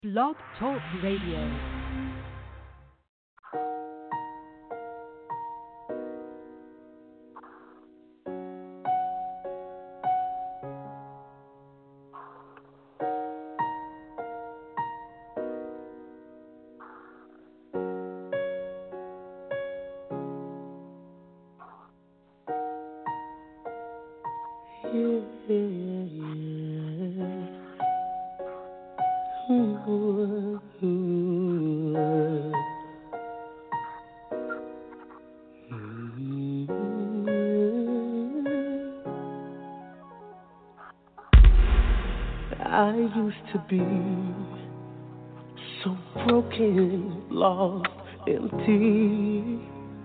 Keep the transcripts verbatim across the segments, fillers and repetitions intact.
Blog Talk Radio. I used to be so broken, lost, empty.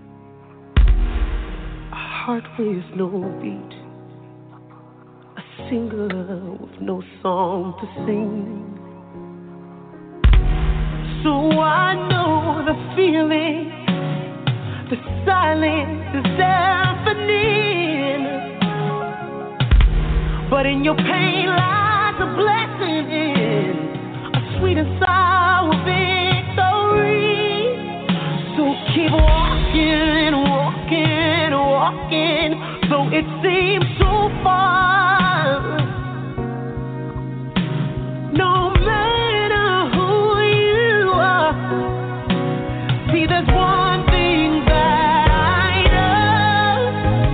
A heart with no beat, a singer with no song to sing. So I know the feeling, the silence is deafening. But in your pain lies a blessing, a sweet and sour victory. So keep walking, walking, walking, though it seems so far. No matter who you are, see there's one thing that I know.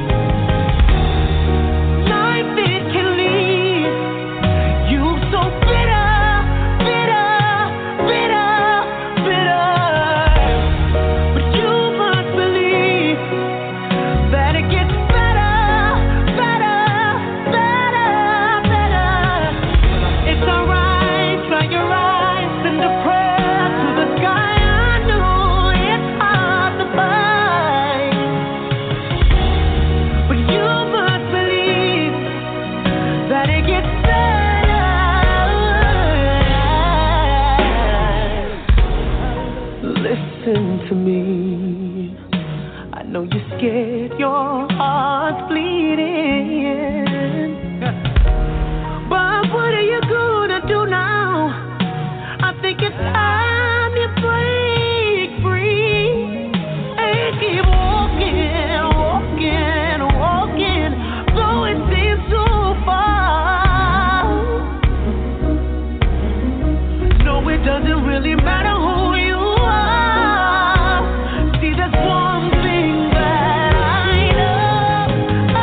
Life it can leave you so bitter, bitter, bitter, bitter. But you must believe that it gets better, better, better, better. It's alright, try your eyes, send a prayer to the sky. I know it's hard to find, but you must believe that it gets better. Listen to me. I know you're scared, your heart's bleeding. But what are you gonna do now? I think it's time you break free and keep walking, walking, walking, though it seems so far. No, it doesn't really matter who you are. See, there's one thing that I know.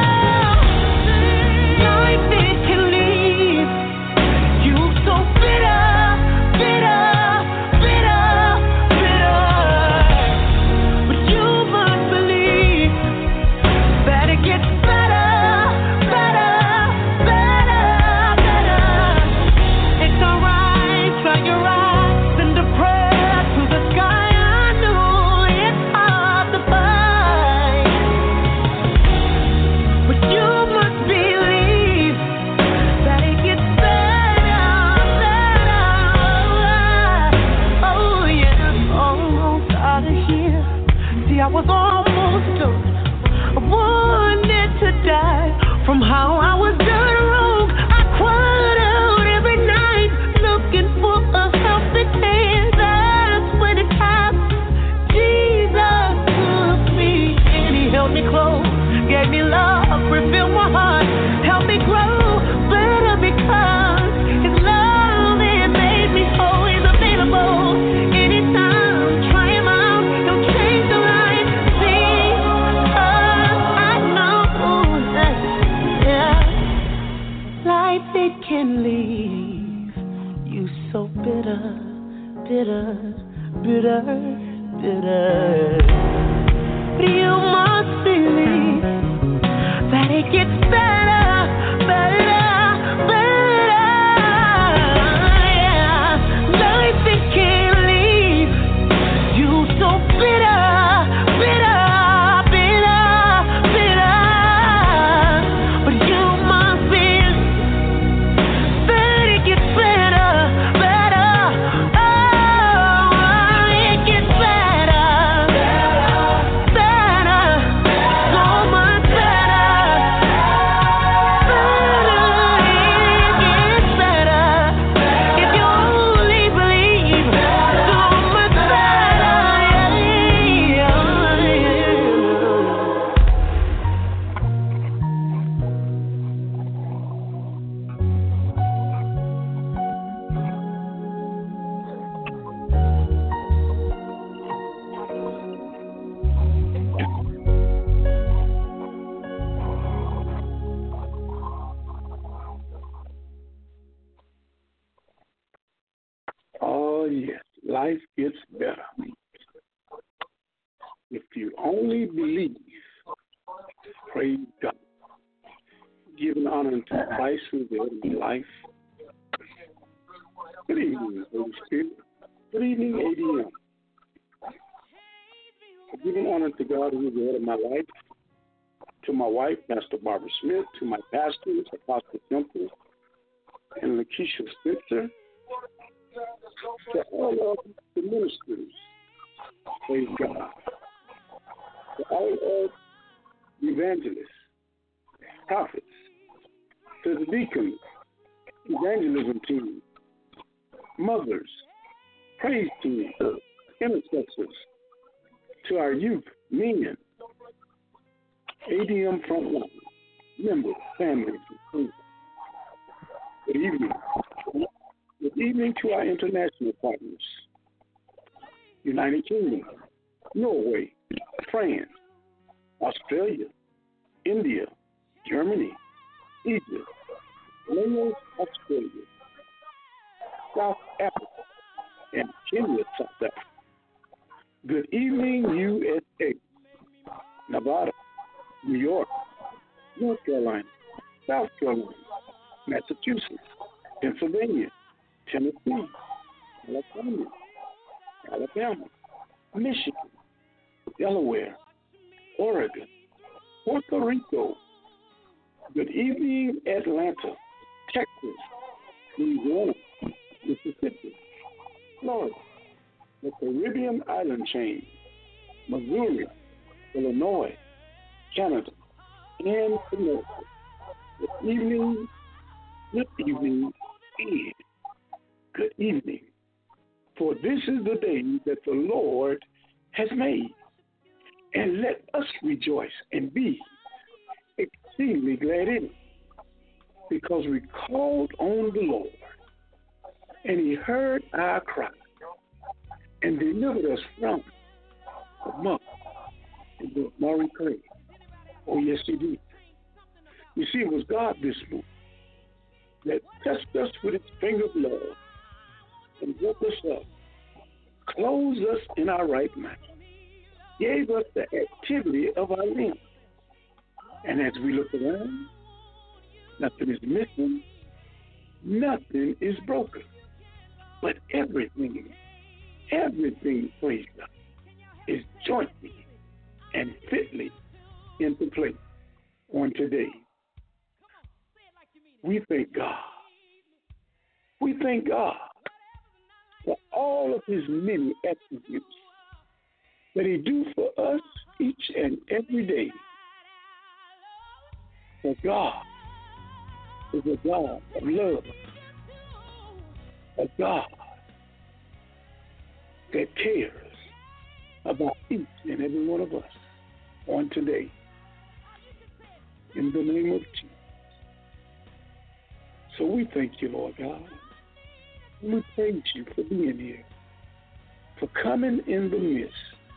Life it can leave you so bitter, bitter, bitter, bitter. But you must believe that it gets better, better, better, better. It's alright, try your eyes, send a prayer to the sky. I know it's hard to find, but you must believe that it gets better, better. Oh yeah, almost out of here. See, I was almost done. I wanted to die from how I was done wrong. I cried out every night looking for a helping hand. That's when it happened. Jesus took me and he held me close, gave me love, refilled my heart, helped me grow better because his love it made me whole. He's available anytime. Try him out, he'll change the life. See, 'cause I know that, yeah, life it can leave you so bitter, bitter, bitter, bitter. But you must believe that it gets better, better, better. Yeah, life it can leave you so bitter, bitter, bitter, bitter. But you must believe that it gets better, better. Oh, it gets better, better, so much better. better yet, life gets better. If you only believe, praise God. Giving honor to Christ who is in life. Good evening, Holy Spirit. Good evening, A D M. Giving honor to God who is the head of my life, to my wife, Pastor Barbara Smith, to my pastors, Apostle Temple and Lakeisha Spencer, to all of the ministers, praise God, to all of the evangelists, prophets, to the deacons, evangelism team, mothers, praise team, intercessors, to our youth, men, A D M frontline, members, families, and friends. Good evening. Good evening to our international partners, United Kingdom, Norway, France, Australia, India, Germany, Egypt, Laos, Australia, South Africa, and Kenya, South Africa. Good evening, U S A, Nevada, New York, North Carolina, South Carolina, Massachusetts, Pennsylvania, Tennessee, California, Alabama, Michigan, Delaware, Oregon, Puerto Rico. Good evening, Atlanta, Texas, Louisiana, Mississippi, Florida, the Caribbean island chain, Missouri, Illinois, Canada, and Connecticut. Good evening, good evening, and good evening. For this is the day that the Lord has made, and let us rejoice and be exceedingly glad in it, because we called on the Lord, and he heard our cry, and delivered us from the muck and the miry clay. Oh, yes, he did. You see, it was God this morning that touched us with his finger of love and woke us up, closed us in our right mind, gave us the activity of our limbs. And as we look around, nothing is missing, nothing is broken, but everything, everything, praise God, is jointly and fitly into place on today. We thank God. We thank God for all of his many attributes that he do for us each and every day. For God is a God of love, a God that cares about each and every one of us on today. In the name of Jesus. So we thank you, Lord God. And we praise you for being here, for coming in the midst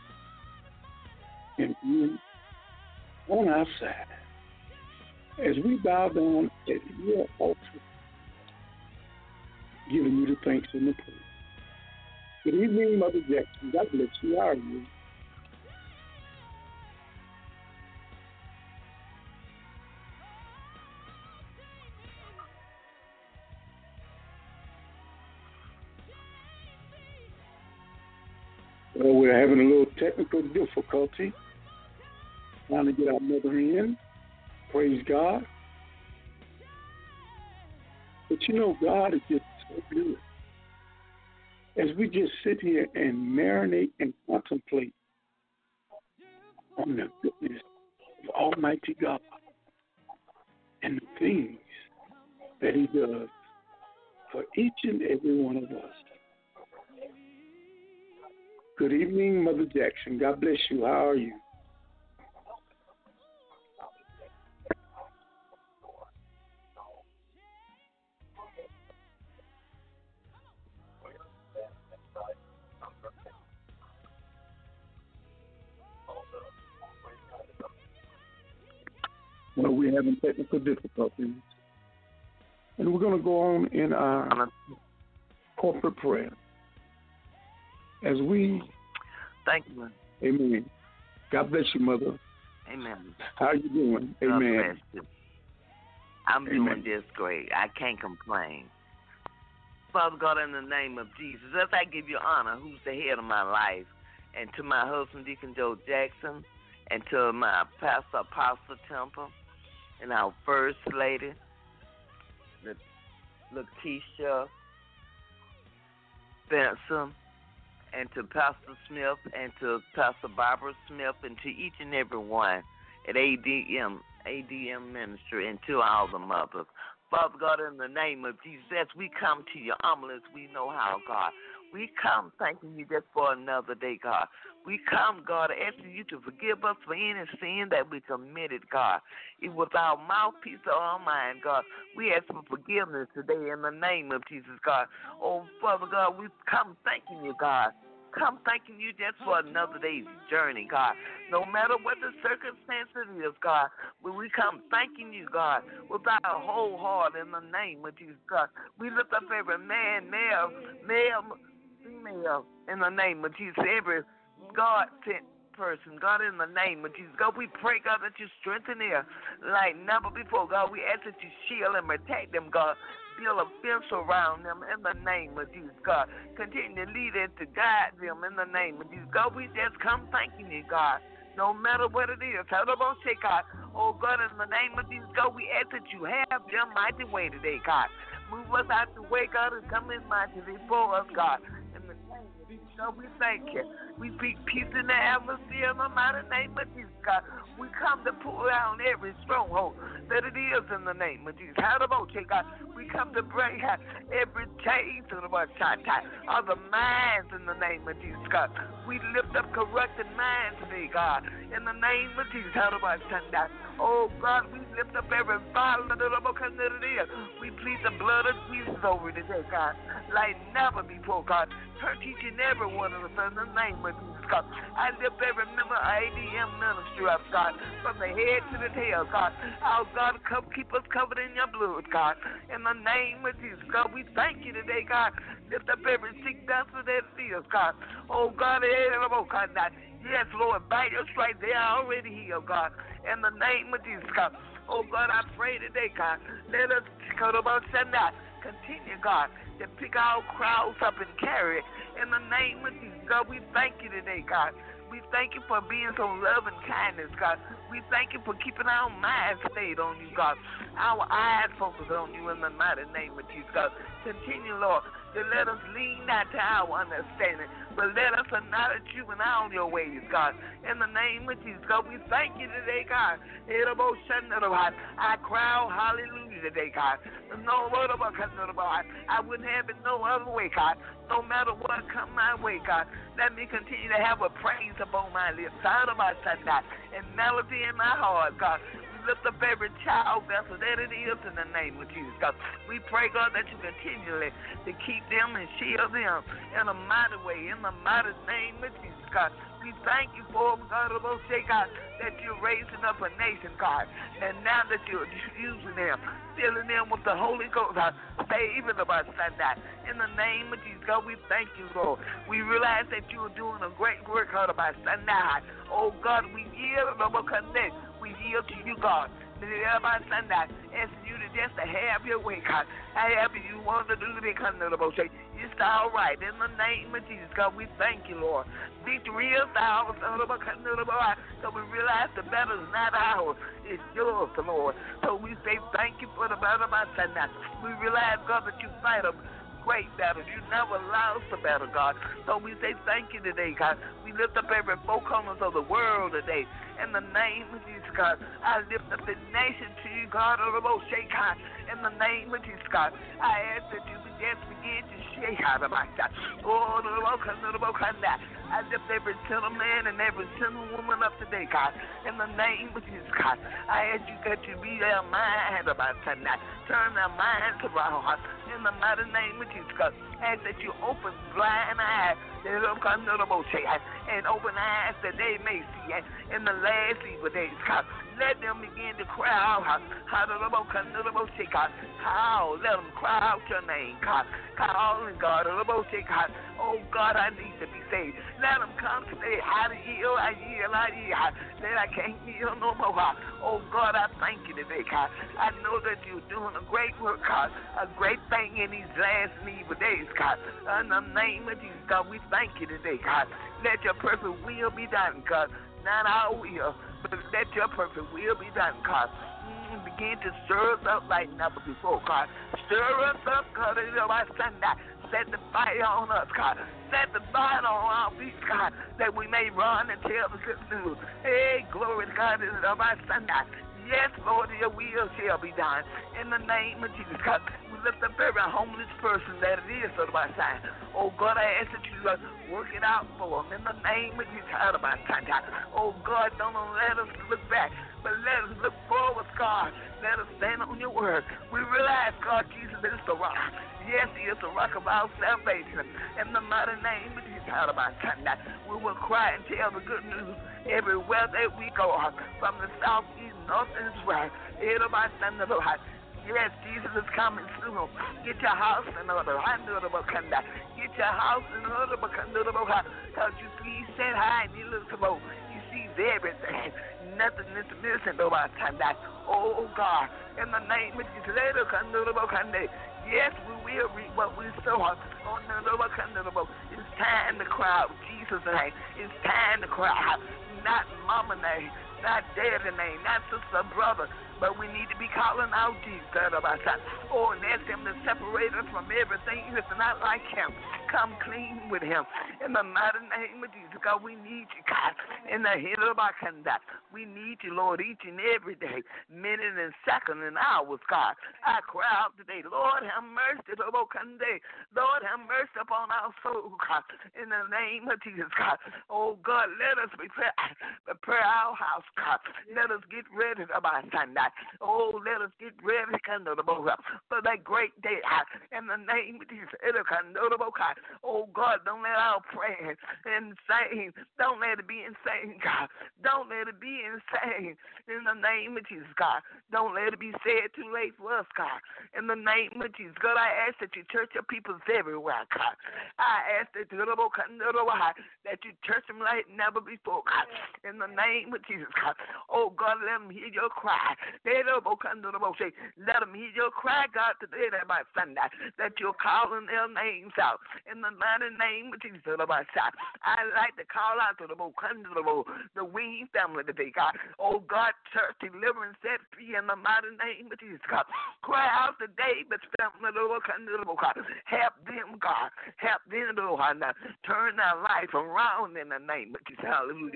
and being on our side as we bow down at your altar, giving you the thanks and the praise. Good evening, Mother Jackson. God bless you. How are you? Well, we're having a little technical difficulty trying to get our mother in. Praise God. But you know, God is just so good. As we just sit here and marinate and contemplate on the goodness of Almighty God and the things that he does for each and every one of us. Good evening, Mother Jackson. God bless you. How are you? Well, we're having technical difficulties. And we're going to go on in our corporate prayer. as we, Thank you. amen. God bless you, Mother. Amen. How are you doing? God Amen. bless you. I'm Amen. doing just great. I can't complain. Father God, in the name of Jesus, as I give you honor, who's the head of my life, and to my husband, Deacon Joe Jackson, and to my pastor, Apostle Temple, and our first lady, Lakeisha Benson, and to Pastor Smith, and to Pastor Barbara Smith, and to each and every one at A D M, A D M Ministry, and to all the mothers. Father God, in the name of Jesus, as we come to your humblest, we know how, God. We come thanking you just for another day, God. We come, God, asking you to forgive us for any sin that we committed, God. It was our mouthpiece or our mind, God. We ask for forgiveness today in the name of Jesus, God. Oh, Father God, we come thanking you, God. Come thanking you just for another day's journey, God. No matter what the circumstances is, God, when we come thanking you, God, with our whole heart in the name of Jesus, God. We lift up every man, male, male, female, in the name of Jesus, every God-sent person, God, in the name of Jesus. God, we pray, God, that you strengthen them like never before, God. We ask that you shield and protect them, God. Build a fence around them in the name of Jesus, God. Continue to lead and to guide them in the name of Jesus, God. We just come thanking you, God. No matter what it is, God. Oh, God, in the name of Jesus, God, we ask that you have your mighty way today, God. Move us out the way, God, and come in mighty before us, God. In the name of Jesus, God, we thank you. We speak peace in the atmosphere in the mighty name of Jesus, God. We come to pull down every stronghold that it is in the name of Jesus. How about you, God? We come to break every chain to the of the minds in the name of Jesus, God. We lift up corrupted minds today, God. In the name of Jesus, how about Sunday? Oh, God, we lift up every violence that it is. We plead the blood of Jesus over today, God, like never before, God. Touch each and every one of us in the name of Jesus, God. I lift every member of A D M ministry up, God, from the head to the tail, God. Oh, God, come keep us covered in your blood, God. In the name of Jesus, God, we thank you today, God. Lift up every sick vessel that it is, God. Oh, God, yes, Lord, by your stripes, they are already healed, God. In the name of Jesus, God. Oh, God, I pray today, God. Let us go about Sunday. Continue, God, to pick our crowds up and carry it. In the name of Jesus, God, we thank you today, God. We thank you for being so loving kindness, God. We thank you for keeping our minds stayed on you, God. Our eyes focused on you in the mighty name of Jesus, God. Continue, Lord, to let us lean not to our understanding, but let us acknowledge you in all your ways, God. In the name of Jesus, God, we thank you today, God. I cry out hallelujah today, God. No word of I wouldn't have it no other way, God. No matter what come my way, God. Let me continue to have a praise upon my lips, out of my son, God, and melody in my heart, God. Lift up every child vessel that it is in the name of Jesus, God. We pray, God, that you continually to keep them and shield them in a mighty way, in the mighty name of Jesus, God. We thank you for them, God, of those say, God, that you're raising up a nation, God, and now that you're using them, filling them with the Holy Ghost, God, saving them by Sunday. In the name of Jesus, God, we thank you, Lord. We realize that you are doing a great work, God, by Sunday. Oh, God, we yield, Lord, connect. We yield to you, God. Asking you to just to have your way, God. However you want to do it, it's all right. In the name of Jesus, God, we thank you, Lord. Victory is ours. So we realize the battle is not ours. It's yours, Lord. So we say thank you for the battle of my son. We realize, God, that you fight them. Great battle. You never lost a battle, God. So we say thank you today, God. We lift up every four corners of the world today. In the name of Jesus, God. I lift up the nation to you, God, of the most shake, God. In the name of Jesus, God. I ask that you just begin to shake out of my God. Oh, the most of the most I lift every single man and every single woman up today, God. In the name of Jesus, God. I ask you that you be their mind about tonight. Turn their minds around. In the mighty name of Jesus, God. I ask that you open blind eyes and open eyes that they may see in the last evil days, God. Let them begin to cry out. How? Let them cry out your name, God. Calling God. Oh, God, I need to be saved. Let them come to say, how to heal, I heal, I heal. That I can't heal no more. Oh, God, I thank you today, God. I know that you're doing a great work, God. A great thing in these last and evil days, God. In the name of Jesus, God, we thank you today, God. Let your perfect will be done, God. Not our will, but let your perfect will be done, God. Mm, begin to stir us up like never before, God. Stir us up, God. Set the fire on us, God. Set the fire on our feet, God, that we may run and tell the good news. Hey, glory to God. Yes, Lord, your will shall be done. In the name of Jesus, God, we lift up every homeless person that it is on my side. Oh, God, I ask that you uh, work it out for them. In the name of Jesus, out of my side, God. Oh, God, don't let us look back, but let us look forward, God. Let us stand on your word. We realize, God, Jesus is the rock. Yes, he is the rock of our salvation. In the mighty name of Jesus, out of my side, we will cry and tell the good news everywhere that we go, from the south, east, north, and west. Yes, Jesus is coming soon. Get your house in order. Get your house in order. Because you see, he said high and he looks low. He sees everything. Nothing is missing. Oh, God, in the name of Jesus. Yes, we will reap what we sow. It's time to cry out Jesus' name. It's time to cry out. Not mama name, not daddy name, not sister, brother, but we need to be calling out Jesus. Oh, and ask him to separate us from everything that's not like him. Come clean with him. In the mighty name of Jesus, God, we need you, God. In the head of our conduct, we need you, Lord, each and every day, minute and second and hours, God. I cry out today, Lord, have mercy, Lord, have mercy upon our soul, God. In the name of Jesus, God. Oh, God, let us prepare, prepare our house, God. Let us get ready about Sunday. Oh, let us get ready for that great day. In the name of Jesus, oh, God, don't let our praying insane. Don't let it be insane, God. Don't let it be insane. In the name of Jesus, God. Don't let it be said too late for us, God. In the name of Jesus, God, I ask that you church your people everywhere, God. I ask that you that you church them like never before, God. In the name of Jesus, God. Oh, God, let them hear your cry. Let them hear your cry, God, today, by Sunday, that you're calling their names out. In the mighty name of Jesus, I like to call out to the the Ween family today, God. Oh, God, church, deliverance, set free in the mighty name of Jesus, God. Cry out to David's family, God. Help them, God. Help them, Lord. Turn their life around in the name of Jesus. Hallelujah.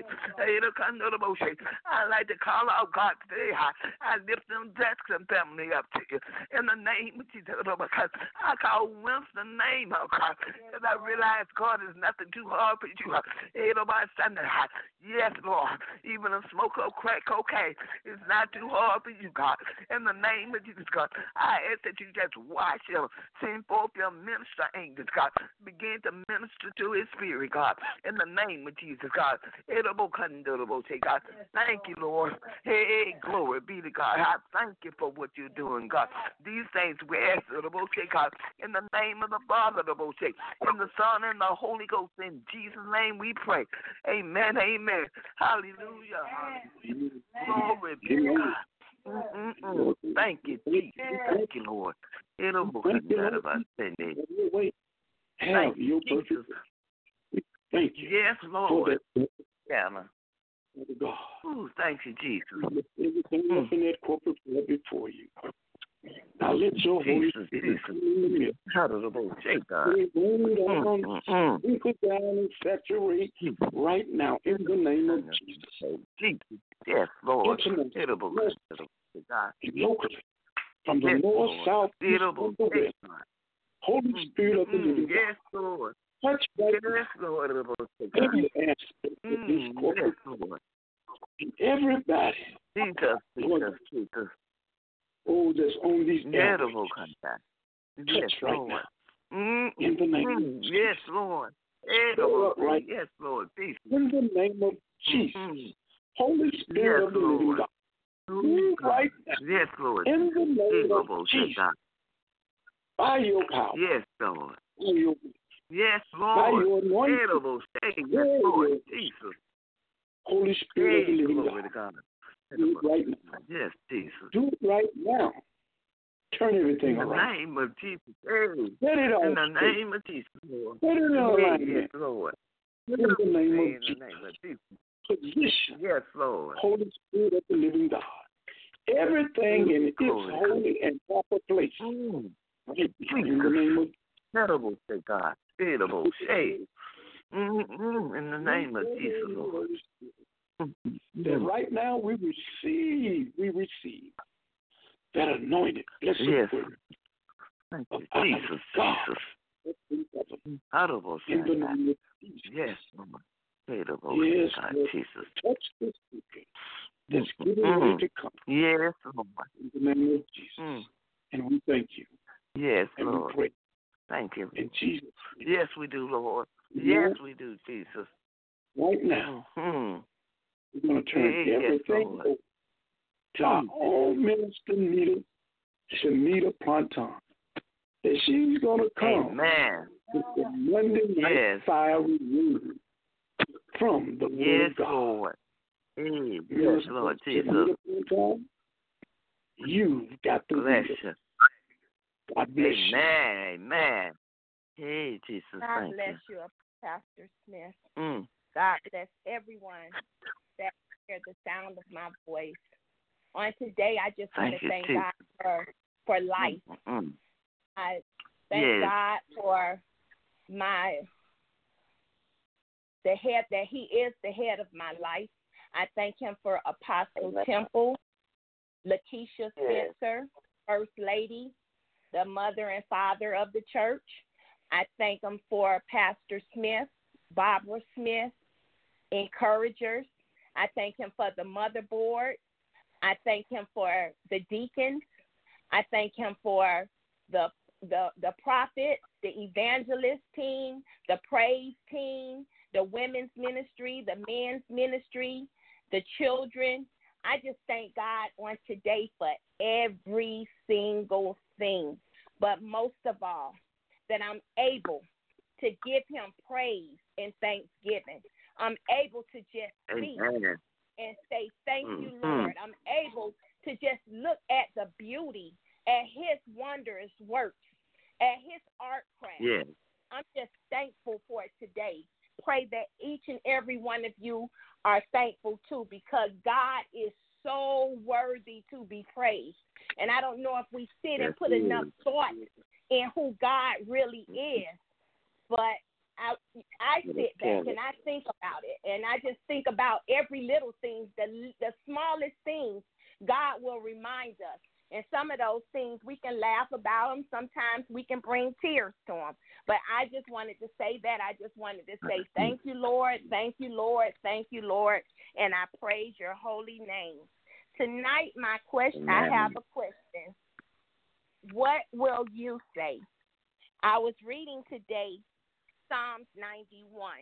I like to call out, God, today. I lift them Jackson family up to you. In the name of Jesus, I call Winston's name, oh God, because I realize, God, is nothing too hard for you. Yes, Lord, even a smoke of crack cocaine is not too hard for you, God. In the name of Jesus, God, I ask that you just watch him, send forth your minister angels, God. Begin to minister to his spirit, God. In the name of Jesus, God. God. Thank you, Lord. Hey, glory be to God. I thank you for what you're doing, God. These things we ask, God, in the name of the Father, in the Son, and the Holy Ghost. In Jesus' name we pray. Amen, amen. Hallelujah. Glory be to God. Mm-mm-mm. Thank you, Jesus. Thank you, Lord. Thank you, Jesus. Thank you. Yes, Lord. Yeah, God. Ooh, thank you, Jesus. Everything up in that corporate prayer before you. Now let your Holy Spirit come in the midst. How does the boat shake, God? We put down and saturate right now in the name of Jesus. Jesus. Yes, Lord. God. Locally, from the north, south, east, and the west. Holy Spirit of the living God. Yes, Lord. Touch right yes, Lord. every aspect of this corporate Lord. And everybody. Jesus, Jesus, Jesus. Oh, that's on these Edible contact. Yes, right Lord. now. Mm, in the name mm, of Jesus. Yes, Lord. Edible. Right. Yes, Lord. Peace. In the name of Jesus. Mm-hmm. Holy Spirit yes, of the living God. Do it right now. Yes, Lord. In the name of Unbelievable, Jesus. God. By your power. Yes, Lord. By your, Yes, by Lord. your anointing. Unbelievable, yes, Yeah, Lord. yeah. Jesus. Holy Spirit of the Hey, living glory to God. God. Do it right now. Yes, Jesus. Do it right now. Turn everything In the around. name of Jesus. Hey. Let it all In the straight. name of Jesus, Lord. Let it in Yes, alignment. Lord. In the name In of the Jesus. name of Jesus. Position. Yes, Lord. Holy Spirit of the living God. Everything in its Glory to holy and proper place. Mm. Right now, in the name of Terrible, say God. Terrible, say. Mm-hmm. In the name of Jesus, Lord. That right now we receive, we receive that anointed, blessed Yes. word Thank of you, our Jesus, God. Jesus. Audible, In the say God. name of Jesus. Yes, Lord. Terrible, Yes, say God, Lord. Jesus. Touch this speaker that's getting Mm. ready to come. Yes, Lord. In the name of Jesus. Mm. And we thank you. Yes, And Lord. we pray Thank you. in Jesus' name. Yes, we do, Lord. Yeah. Yes, we do, Jesus. Right now, Mm-hmm. we're going to turn Yes, everything Lord. over to our own minister, Nita, Shanita Ponton. That she's going to come Amen. with the Monday night Yes. fiery word from the Word Yes, of God. Lord. Mm. Yes, Minister Lord Jesus. Shanita Ponton, you've got the Bless leader. you. God bless you. Amen. Amen. Hey, Jesus, God thank bless you. you, Pastor Smith. Mm. God bless everyone that hears the sound of my voice. On today, I just want Thank to you, thank too. God for, for life. Mm. I thank Yes. God for my the head that He is the head of my life. I thank Him for Apostle Amen. Temple, Lakeisha Yes. Spencer, First Lady, the mother and father of the church. I thank Him for Pastor Smith, Barbara Smith, encouragers. I thank Him for the motherboard. I thank Him for the deacons. I thank Him for the the the prophet, the evangelist team, the praise team, the women's ministry, the men's ministry, the children. I just thank God on today for every single thing. But most of all, that I'm able to give Him praise and thanksgiving. I'm able to just speak Amen. and say, thank you, Mhm. Lord. I'm able to just look at the beauty, at His wondrous works, at His art craft. Yes. I'm just thankful for it today. Pray that each and every one of you are thankful too, because God is so worthy to be praised. And I don't know if we sit Yes, and put He enough is. thought in who God really is, but I I sit back and I think about it, and I just think about every little thing, the the smallest things. God will remind us, and some of those things we can laugh about them. Sometimes we can bring tears to them. But I just wanted to say that. I just wanted to say thank you, Lord, thank you, Lord, thank you, Lord, and I praise Your holy name. Tonight, my question. I have a question. What will you say? I was reading today Psalms ninety-one,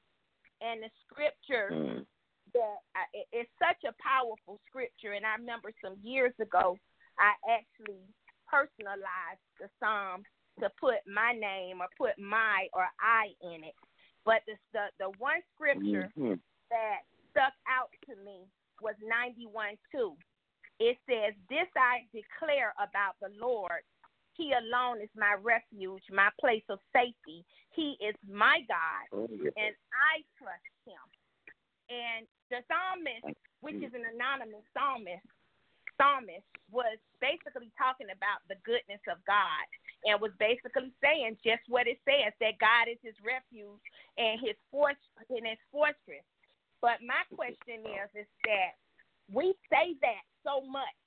and the scripture Mm. that I, it- it's such a powerful scripture. And I remember some years ago, I actually personalized the psalm to put my name or put my or I in it. But the the, the one scripture Mhm. that stuck out to me was ninety-one two. It says, "This I declare about the Lord. He alone is my refuge, my place of safety. He is my God, Oh, yes. and I trust Him." And the psalmist, which is an anonymous psalmist, psalmist was basically talking about the goodness of God, and was basically saying just what it says, that God is His refuge and His fort and His fortress. But my question is, is that we say that so much,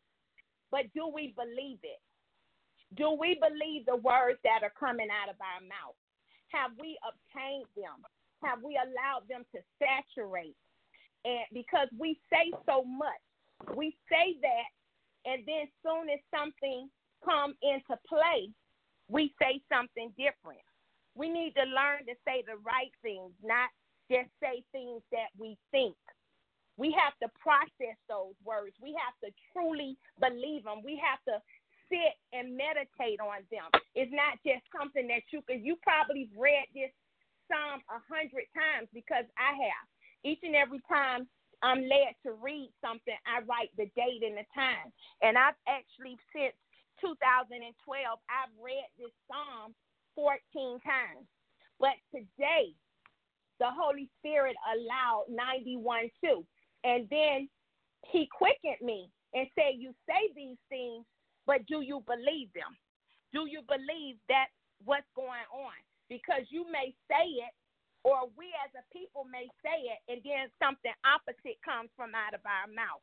but do we believe it? Do we believe the words that are coming out of our mouth? Have we obtained them? Have we allowed them to saturate? And because we say so much, we say that, and then soon as something come into play, we say something different. We need to learn to say the right things, not just say things that we think. We have to process those words. We have to truly believe them. We have to sit and meditate on them. It's not just something that you could, you probably read this Psalm a hundred times, because I have. Each and every time I'm led to read something, I write the date and the time. And I've actually, since two thousand twelve, I've read this Psalm fourteen times. But today, the Holy Spirit allowed ninety-one too. And then he quickened me and said, you say these things, but do you believe them? Do you believe that's what's going on? Because you may say it, or we as a people may say it, and then something opposite comes from out of our mouth.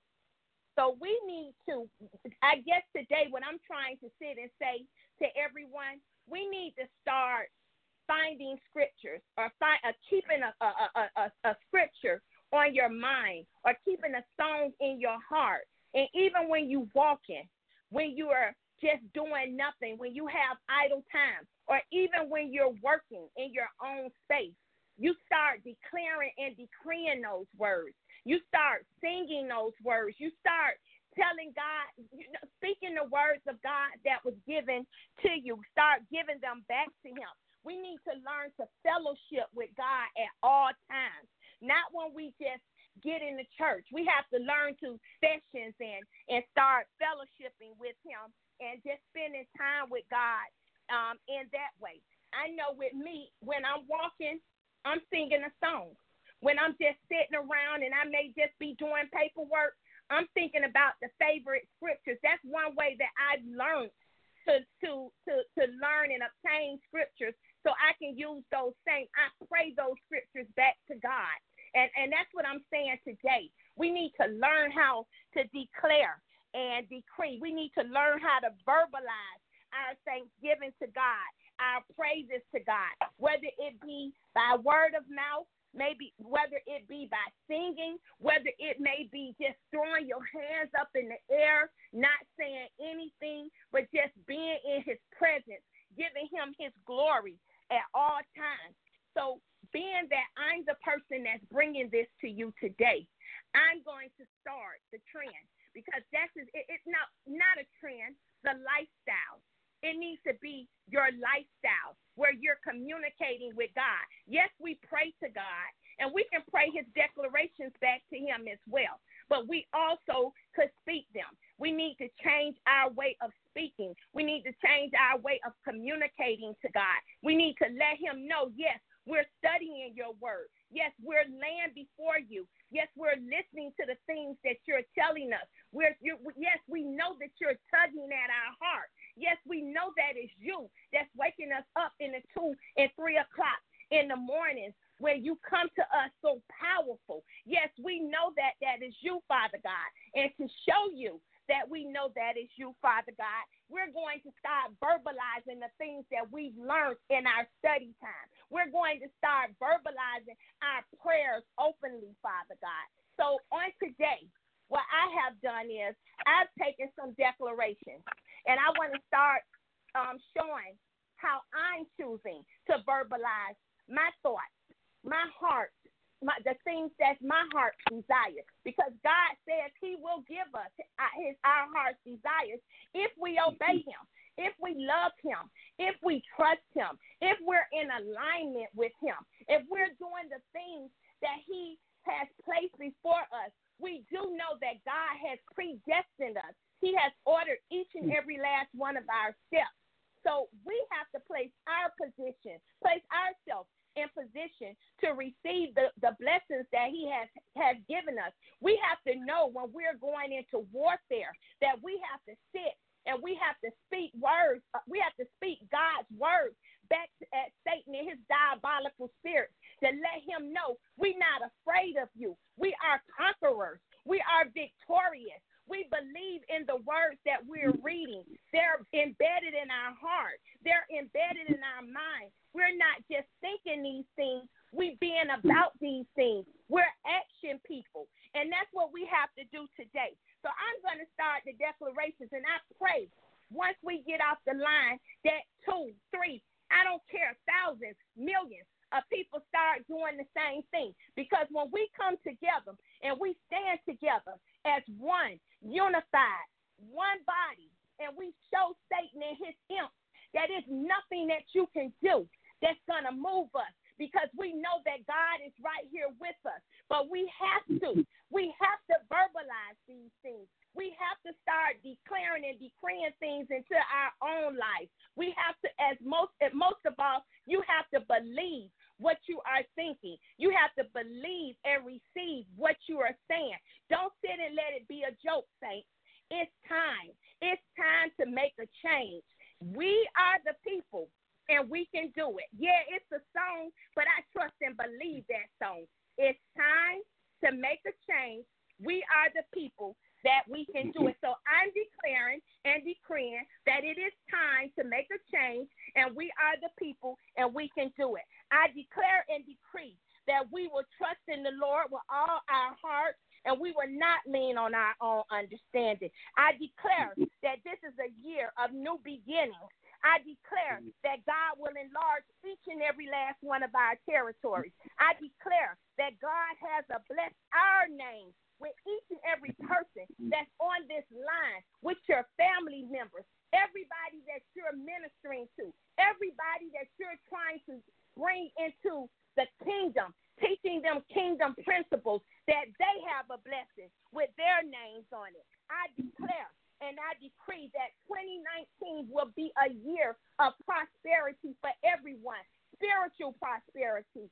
So we need to, I guess today what I'm trying to sit and say to everyone, we need to start finding scriptures, or find, uh, keeping a, a, a, a, a scripture on your mind, or keeping a song in your heart. And even when you walking, when you are just doing nothing, when you have idle time, or even when you're working in your own space, you start declaring and decreeing those words. You start singing those words. You start telling God, you know, speaking the words of God that was given to you. Start giving them back to him. We need to learn to fellowship with God at all times, not when we just get in the church. We have to learn to sessions and, and start fellowshipping with him and just spending time with God um, in that way. I know with me, when I'm walking, I'm singing a song. When I'm just sitting around and I may just be doing paperwork, I'm thinking about the favorite scriptures. That's one way that I've learned to to to, to learn and obtain scriptures, so I can use those same. I pray those scriptures back to God. And, and that's what I'm saying today. We need to learn how to declare and decree. We need to learn how to verbalize our thanksgiving to God, our praises to God, whether it be by word of mouth, maybe whether it be by singing, whether it may be just throwing your hands up in the air, not saying anything, but just being in his presence, giving him his glory at all times. So being that I'm the person that's bringing this to you today, I'm going to start the trend, because that's it, it's not, not a trend, the lifestyle. It needs to be your lifestyle where you're communicating with God. Yes, we pray to God, and we can pray his declarations back to him as well, but we also could speak them. We need to change our way of speaking. We need to change our way of communicating to God. We need to let him know, yes, we're studying your word. Yes, we're laying before you. Yes, we're listening to the things that you're telling us. We're, you, yes, we know that you're tugging at our heart. Yes, we know that it's you that's waking us up in the two and three o'clock in the mornings where you come to us so powerful. Yes, we know that that is you, Father God. And to show you that we know that is you, Father God, we're going to start verbalizing the things that we've learned in our study time. We're going to start verbalizing our prayers openly, Father God. So on today, what I have done is I've taken some declarations, and I want to start um, showing how I'm choosing to verbalize my thoughts, my heart, my, the things that my heart desires, because God says he will give us his, our heart's desires if we obey him, if we love him, if we trust him, if we're in alignment with him, if we're doing the things that he has placed before us. We do know that God has predestined us. He has ordered each and every last one of our steps. So we have to place our position, place ourselves in position to receive the, the blessings that he has, has given us. We have to know when we're going into warfare that we have to sit and we have to speak words. We have to speak God's words back at Satan and his diabolical spirit to let him know we're not afraid of you. We are conquerors. We are victorious. We believe in the words that we're reading. They're embedded in our heart. They're embedded in our mind. We're not just thinking these things. We're being about these things. We're action people. And that's what we have to do today. So I'm going to start the declarations, and I pray once we get off the line that two, three, I don't care, thousands, millions of people start doing the same thing. Because when when we come together and we stand together as one, unified, one body, and we show Satan and his imps that there's nothing that you can do that's going to move us, because we know that God is right here with us. But we have to. We have to verbalize these things. We have to start declaring and decreeing things into our own life. We have to, as most, most of all, you have to believe what you are thinking. You have to believe and receive what you are saying. Don't sit and let it be a joke, saints. It's time. It's time to make a change. We are the people, and we can do it. Yeah, it's a song, but I trust and believe that song. It's time to make a change. We are the people that we can do it. So I'm declaring and decreeing that it is time to make a change, and we are the people, and we can do it. I declare and decree that we will trust in the Lord with all our heart, and we will not lean on our own understanding. I declare that this is a year of new beginnings. I declare that God will enlarge each and every last one of our territories. I declare that God has a blessed our names with each and every person that's on this line, with your family members, everybody that you're ministering to, everybody that you're trying to bring into the kingdom, teaching them kingdom principles, that they have a blessing with their names on it. I declare and I decree that twenty nineteen will be a year of prosperity for everyone, spiritual prosperity.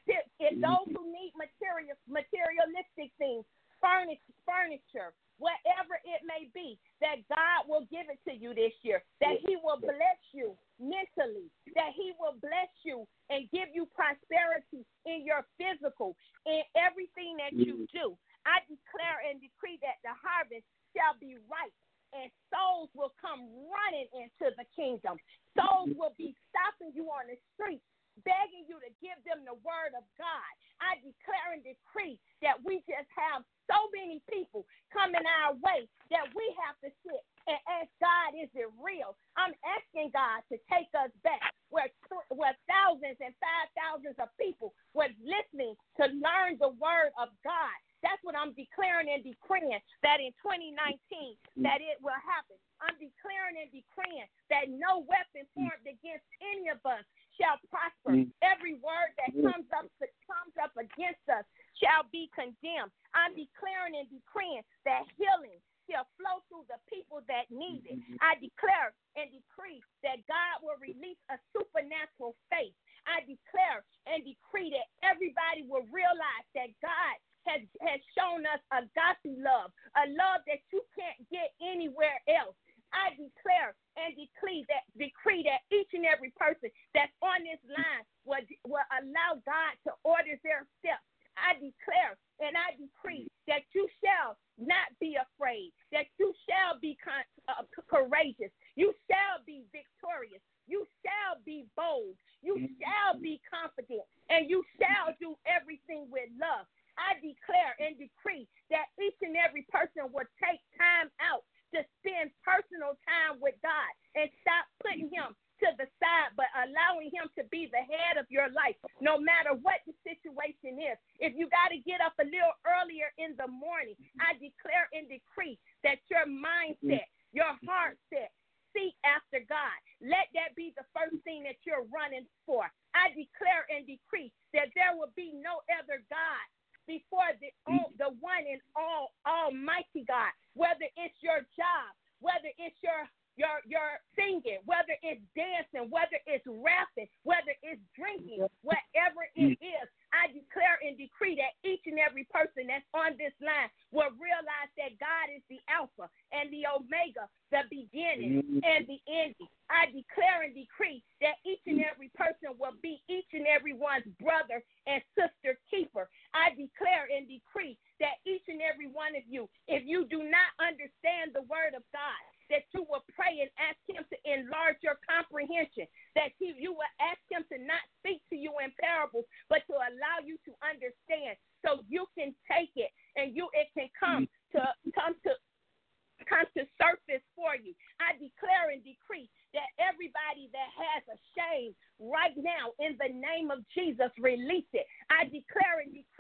If those who need material, materialistic things, furniture, furniture, whatever it may be, that God will give it to you this year, that he will bless you mentally, that he will bless you and give you prosperity in your physical, in everything that you do. I declare and decree that the harvest shall be ripe, and souls will come running into the kingdom. Souls will be stopping you on the street, begging you to give them the word of God. I declare and decree that we just have so many people coming our way that we have to sit and ask God, is it real? I'm asking God to take us back where, where thousands and five thousands of people were listening to learn the word of God. That's what I'm declaring and decreeing, that in twenty nineteen, that it will happen. I'm declaring and decreeing that no weapon formed against any of us shall prosper. Every word that comes up comes up against us shall be condemned. I'm declaring and decreeing that healing shall flow through the people that need it. I declare and decree that God will release a supernatural faith. I declare and decree that everybody will realize that God has, has shown us agape love, a love that you can't get anywhere else. I declare and decree that decree that each and every person that's on this line will, will allow God to order their steps. I declare and I decree that you shall not be afraid, that you shall be con- uh, courageous, you shall be victorious, you shall be bold, you shall be confident, and you shall do everything with love. I declare and decree that each and every person will take time out to spend personal time with God and stop putting him to the side, but allowing him to be the head of your life, no matter what the situation is. If you got to get up a little earlier in the morning, I declare and decree that your mindset, your heart set, seek after God. Let that be the first thing that you're running for. I declare and decree that there will be no other God before the, the one and all almighty God, whether it's your job, whether it's your your your singing, whether it's dancing, whether it's rapping, whether it's drinking, whatever it is, I declare and decree that each and every person that's on this line will realize that God is the Alpha and the Omega, the beginning and the ending. I declare and decree that each and every person will be each and every one's brother and sister keeper. I declare and decree that each and every one of you, if you do not understand the word of God, that you will pray and ask him to enlarge your comprehension, that he, you will ask him to not speak to you in parables, but to allow you to understand so you can take it and you it can come to come to come to surface for you. I declare and decree that everybody that has a shame right now, in the name of Jesus, release it. I declare and decree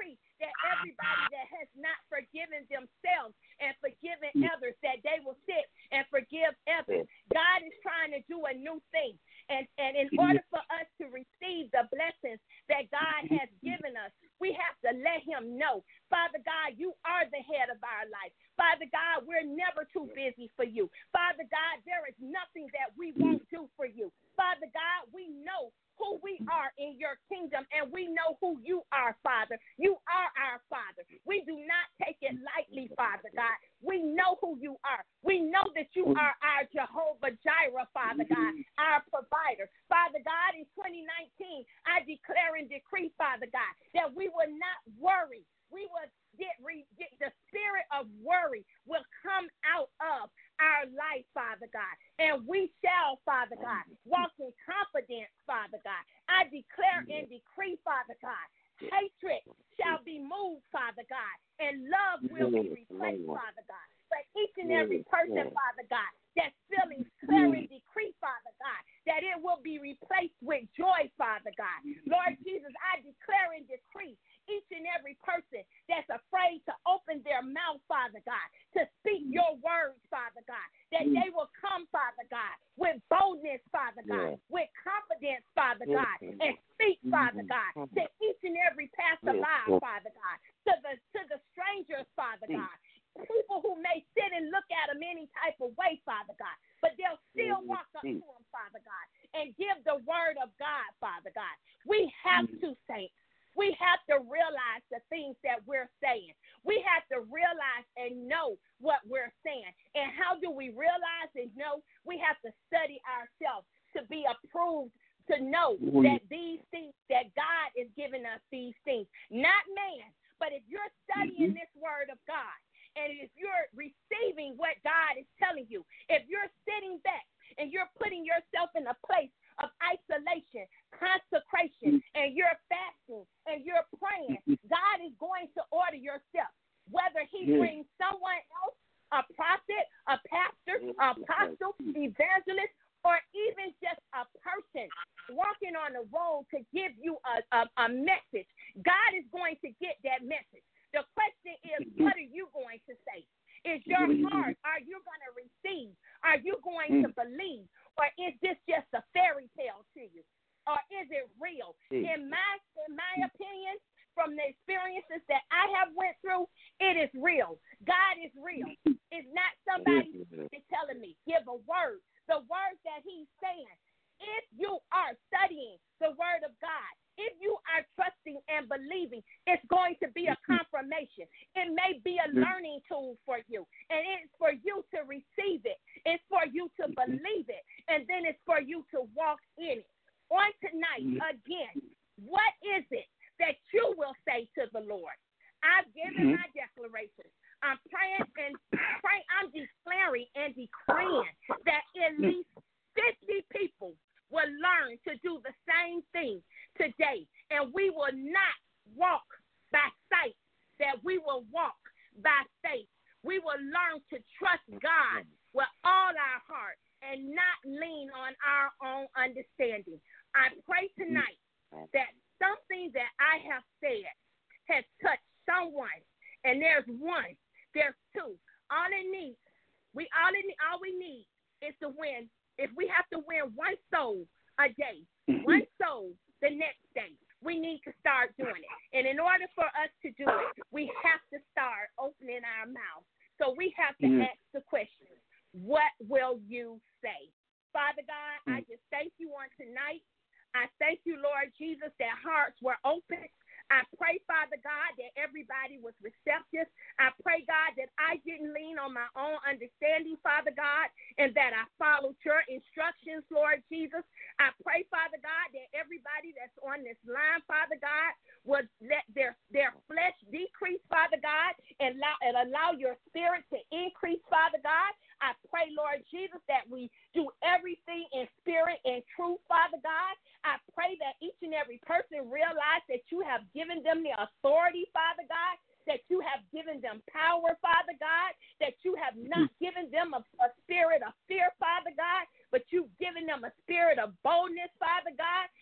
that everybody that has not forgiven themselves and forgiven others, that they will sit and forgive others. God is trying to do a new thing. And, and in order for us to receive the blessings that God has given us, we have to let him know, Father God, you are the head of our life. Father God, we're never too busy for you. Father God, there is nothing that we won't do for you. Father God, we know who we are in your kingdom, and we know who you are, Father. You are our Father. We do not take it lightly, Father God. We know who you are. We know that you are our Jehovah Jireh, Father God, our provider. Father God, in twenty nineteen, I declare and decree, Father God, that we will not worry. We will get, re, get the spirit of worry will come out of our life, Father God. And we shall, Father God, walk in confidence, Father God. I declare and decree, Father God, hatred shall be moved, Father God, and love will be replaced, Father God. But each and every person, Father God, that's feeling clear and decree, Father God, that it will be replaced with joy, Father God. Lord Jesus, I declare and decree each and every person that's afraid to open their mouth, Father God, to speak your words, Father God, that they will come, Father God, with boldness, Father God, with confidence, Father God, and speak, Father God, to each and every passerby, Father God, to the to the strangers, Father God, people who may sit and look at them any type of way, Father God, but they'll still walk up to them, Father God, and give the word of God, Father God. We have to, saints. We have to realize the things that we're saying. We have to realize and know what we're saying. And how do we realize and know? We have to study ourselves to be approved, to know that these things, that God is giving us these things, not man. But if you're studying this word of God, and if you're receiving what God is telling you, if you're sitting back and you're putting yourself in a place of isolation, consecration, and you're fasting and you're praying, God is going to order your steps. Whether he brings someone else, a prophet, a pastor, a apostle, evangelist, or even just a person walking on the road to give you a, a, a message, God is going to get that message. The question is, what are you going to say? Is your heart, are you going to receive? Are you going to believe? Or is this just a fairy tale to you? Or is it real? In my in my opinion, from the experiences that I have went through, it is real. God is real. It's not somebody telling me, give a word. The word that he's saying, if you are studying the word of God, if you are trusting and believing, it's going to be a confirmation. It may be a learning tool for you, and it's for you to receive it. It's for you to believe it, and then it's for you to walk in it. On tonight, again, what is it that you will say to the Lord? I've given my declaration. I'm praying and praying. I'm declaring and decreeing that at least fifty people will learn to do the same thing today, and we will not walk by sight, that we will walk by faith. We will learn to trust God with all our heart and not lean on our own understanding. I pray tonight that something that I have said has touched someone, and there's one, there's two. All it needs, we all it, all we need is to win. If we have to win one soul a day, one soul the next day, we need to start doing it. And in order for us to do it, we have to start opening our mouth. So we have to mm. ask the question, what will you say? Father God, mm. I just thank you on tonight. I thank you, Lord Jesus, that hearts were open. I pray, Father God, that everybody was receptive. I pray, God, that I didn't lean on my own understanding, Father God, and that I followed your instructions, Lord Jesus. I pray, Father God, that everybody that's on this line, Father God, would let their, their flesh decrease, Father God, and allow, and allow your spirit to increase, Father God. I pray, Lord Jesus, that we do everything in spirit and truth, Father God. I pray that each and every person realize that you have given them the authority, Father God, that you have given them power, Father God, that you have not given them a, a spirit of fear, Father God, but you've given them a spirit of boldness, Father God,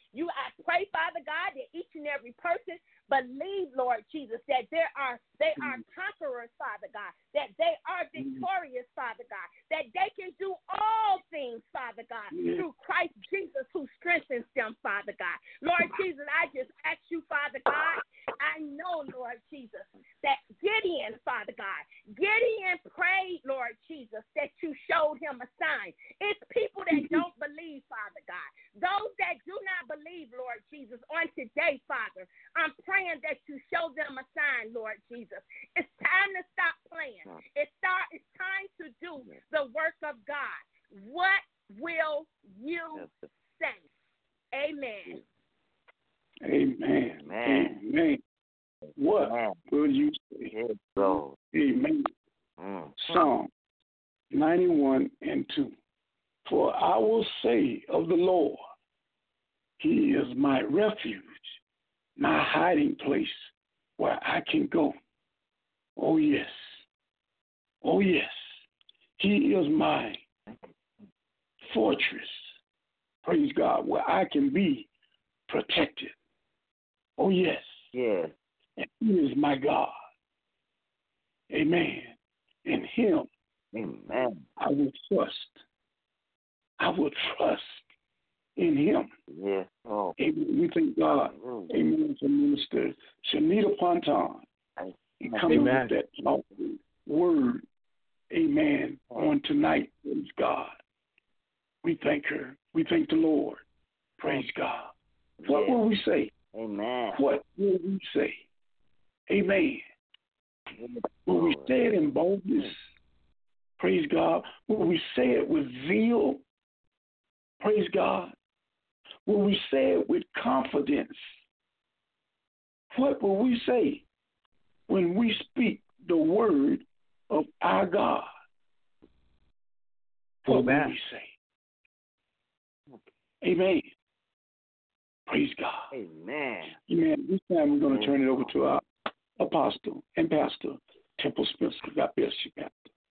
You, I pray, Father God, that each and every person believe, Lord Jesus, that there are they are conquerors, Father God, that they are victorious, Father God, that they can do all things, Father God, through Christ Jesus who strengthens them, Father God. Lord Jesus, I just ask you, Father God, I know, Lord Jesus, that Gideon, Father God, Gideon prayed, Lord Jesus, that you showed him a sign. It's people that don't believe, Father God. Those that do not believe, Lord Jesus, on today, Father, I'm praying that you show them a sign, Lord Jesus. It's time to stop playing. It's, start, it's time to do the work of God. What will you say? Amen. Amen. Amen. Amen. What Amen. Will you say? Amen. Mm. Psalm ninety-one and two. For I will say of the Lord, He is my refuge, my hiding place where I can go. Oh, yes. Oh, yes. He is my fortress. Praise God, where I can be protected. Oh, yes. Yes. And He is my God. Amen. In Him, Amen. I will trust. I will trust in Him. Yes. Oh. Amen. We thank God. Mm. Amen. For Minister Shanita Ponton. And coming with that powerful word. Amen. On tonight. Praise God. We thank her. We thank the Lord. Praise God. What yes. will we say? Amen. What will we say? Amen. Will we say it in boldness? Praise God. Will we say it with zeal? Praise God. Will we say it with confidence? What will we say when we speak the word of our God? What Amen. Will we say? Amen. Praise God. Amen. Amen. This time we're going to turn it over to our apostle and pastor, Temple Spencer. God bless you, Pastor.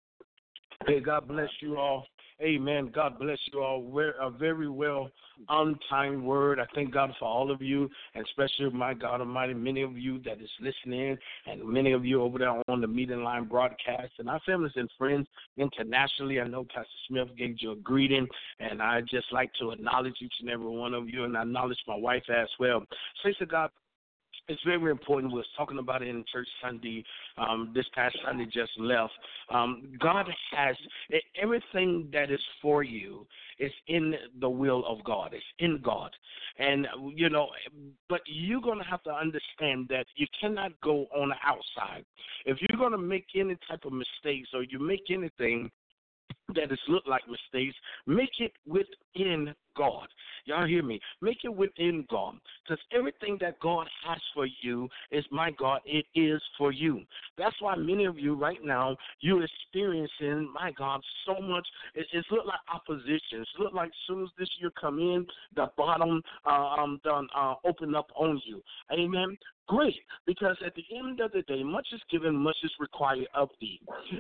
Hey, God bless you all. Amen. God bless you all. We're a very well on-time word. I thank God for all of you, and especially, my God Almighty, many of you that is listening, and many of you over there on the Meeting Line broadcast, and our families and friends internationally. I know Pastor Smith gave you a greeting, and I just like to acknowledge each and every one of you, and I acknowledge my wife as well. Praise to God. It's very important. We were talking about it in church Sunday. Um, this past Sunday just left. Um, God has everything that is for you is in the will of God. It's in God. And, you know, but you're going to have to understand that you cannot go on the outside. If you're going to make any type of mistakes or you make anything that is look like mistakes, make it within God. Y'all hear me? Make it within God. Because everything that God has for you is, my God, it is for you. That's why many of you right now, you're experiencing, my God, so much. It, it's look like opposition. It's look like as soon as this year come in, the bottom uh, um, done uh, open up on you. Amen? Great. Because at the end of the day, much is given, much is required of thee.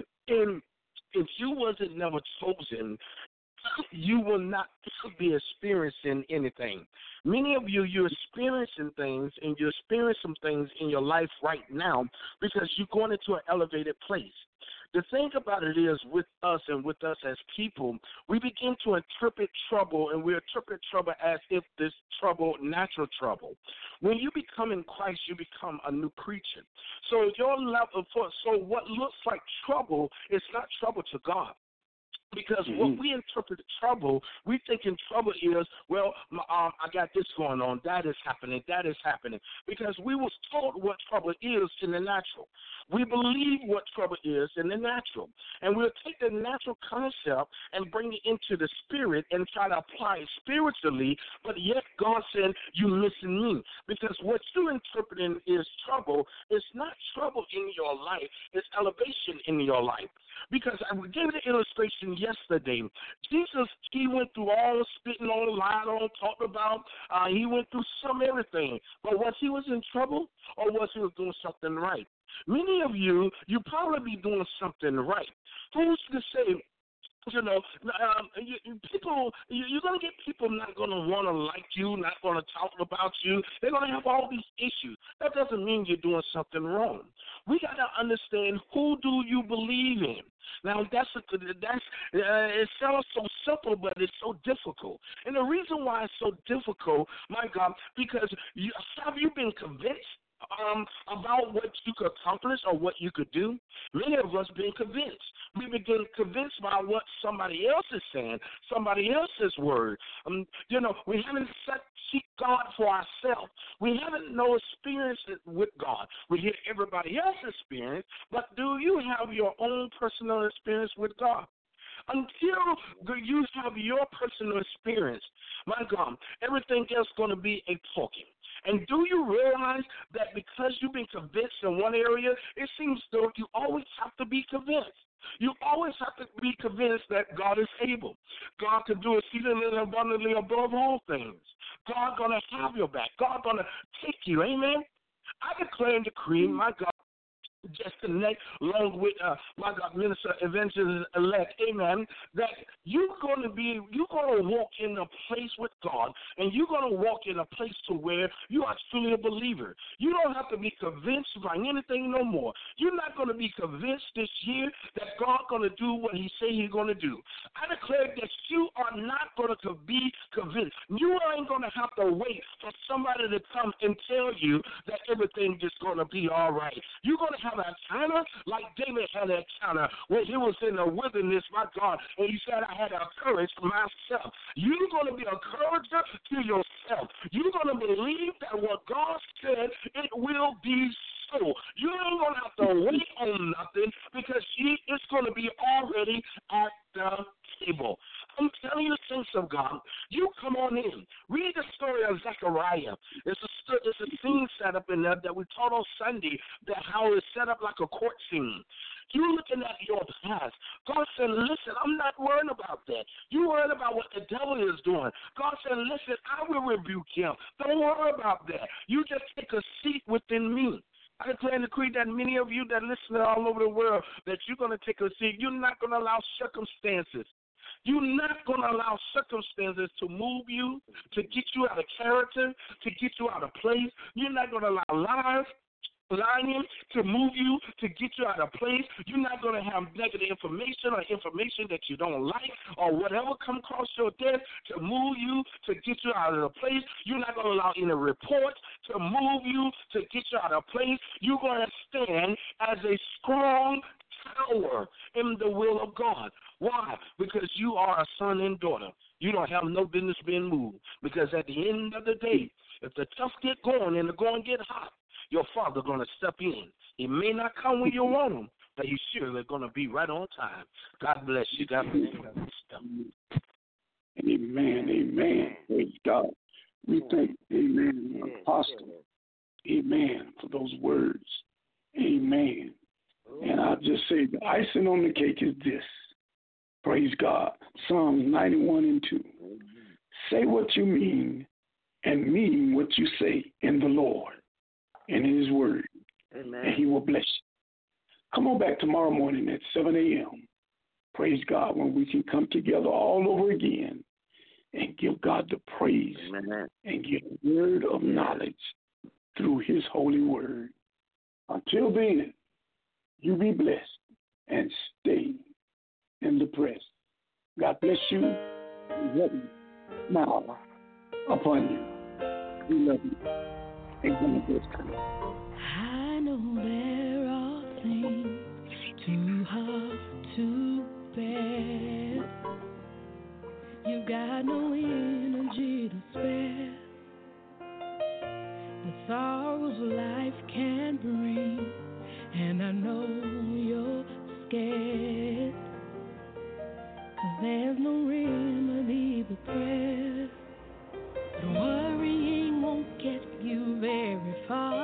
And if you wasn't never chosen, you will not be experiencing anything. Many of you, you're experiencing things, and you're experiencing things in your life right now because you're going into an elevated place. The thing about it is, with us and with us as people, we begin to interpret trouble, and we interpret trouble as if this trouble, natural trouble. When you become in Christ, you become a new creature. So your level, for, so what looks like trouble is not trouble to God. Because mm-hmm. what we interpret trouble, we think in trouble is, well, um, I got this going on, that is happening, that is happening. Because we was taught what trouble is in the natural. We believe what trouble is in the natural. And we'll take the natural concept and bring it into the spirit and try to apply it spiritually, but yet God said, you missing me. Because what you're interpreting is trouble. It's not trouble in your life. It's elevation in your life. Because I gave the illustration yesterday. Jesus, he went through all spitting on, lying on, talked about. Uh, he went through some everything. But was he was in trouble, or was he was doing something right? Many of you, you probably be doing something right. Who's to say You know, um, you, you, people, you, you're going to get people not going to want to like you, not going to talk about you. They're going to have all these issues. That doesn't mean you're doing something wrong. We got to understand, who do you believe in? Now, that's a, that's uh, it sounds so simple, but it's so difficult. And the reason why it's so difficult, my God, because you, have you been convinced Um, about what you could accomplish or what you could do? Many of us been convinced. We've been convinced by what somebody else is saying, somebody else's word. Um, you know, we haven't set, seek God for ourselves. We haven't no experience with God. We hear everybody else's experience, but do you have your own personal experience with God? Until you have your personal experience, my God, everything else is going to be a talking. And do you realize that because you've been convinced in one area, it seems though you always have to be convinced. You always have to be convinced that God is able. God can do exceedingly and abundantly above all things. God going to have your back. God going to take you. Amen. I declare and decree, my God, just connect along with uh, my God, Minister Evangelist Elect, amen, that you're going to be, you're going to walk in a place with God, and you're going to walk in a place to where you are truly a believer. You don't have to be convinced by anything no more. You're not going to be convinced this year that God's going to do what he say he's going to do. I declare that you are not going to be convinced. You ain't going to have to wait for somebody to come and tell you that everything is going to be all right. You're going to have an encounter like David had an encounter when he was in the wilderness, my God, and he said, I had a courage myself. You're going to be a encourager to yourself. You're going to believe that what God said, it will be so. You ain't going to have to wait on nothing because it's going to be already at the table. I'm telling you, saints of God, you come on in. Read the story of Zechariah. It's a, it's a scene set up in there that we taught on Sunday, that how it's set up like a court scene. You're looking at your past. God said, listen, I'm not worried about that. You're worried about what the devil is doing. God said, listen, I will rebuke him. Don't worry about that. You just take a seat within me. I declare and decree that many of you that listen all over the world, that you're going to take a seat. You're not going to allow circumstances. You're not going to allow circumstances to move you, to get you out of character, to get you out of place. You're not going to allow lies, lying to move you, to get you out of place. You're not going to have negative information or information that you don't like or whatever come across your desk to move you, to get you out of the place. You're not going to allow any reports to move you, to get you out of place. You're going to stand as a strong tower in the will of God. Why? Because you are a son and daughter. You don't have no business being moved. Because at the end of the day, if the tough get going and the going get hot, your father's going to step in. He may not come when you want him, but he's surely going to be right on time. God bless you. God bless you. Amen. Amen. Praise God. We thank, amen, Apostle. Amen, for those words. Amen. And I'll just say the icing on the cake is this. Praise God. Psalms ninety-one and two. Say what you mean and mean what you say in the Lord and in his word. Amen. And he will bless you. Come on back tomorrow morning at seven a.m. Praise God, when we can come together all over again and give God the praise. Amen. And give a word of knowledge through his holy word. Until then, you be blessed and stay in the press. God bless you. We love you. Smile upon you. We love you. And God bless you. I know there are things too hard to bear. You've got no energy to spare. The sorrows life can bring, and I know you're scared. 'Cause there's no remedy but prayer. But worrying won't get you very far.